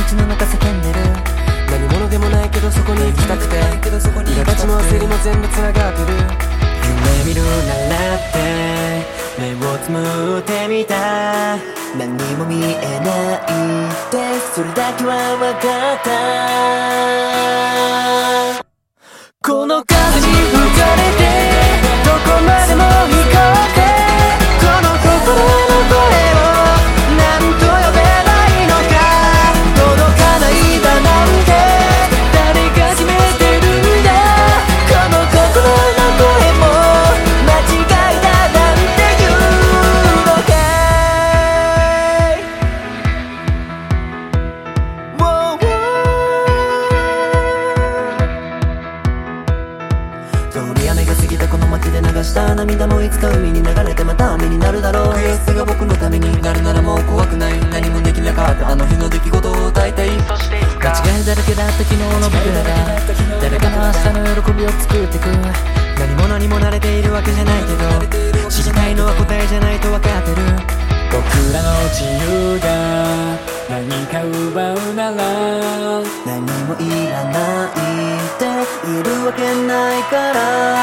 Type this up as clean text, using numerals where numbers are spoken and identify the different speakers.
Speaker 1: 口の中叫んでる。
Speaker 2: 何者でもないけどそこに行きたくて、苛立ちも焦りも全部つながってる。
Speaker 1: 夢見るならって目をつむってみた。何も見えないってそれだけは分かった。この風に吹かれてどこまでも行こうって。この心の声を何と呼べばいいのか。届かないだなんて誰が決めてるんだ。この心の声も間違いだなんて言うのかい。通り雨が過ぎたこの街で流した涙もいつか海に流れてまた雨になるだろう。悔しさが僕のためになるならもう怖くない。何もできなかったあの日の出来事を歌いたい。間違いだらけだった昨日の僕らが誰かの明日の喜びを作ってく。何も何も慣れているわけじゃないけど知りたいのは答えじゃないと分かってる。
Speaker 3: 僕らの自由が何か奪うなら
Speaker 1: 何もいらないって言えるわけないから。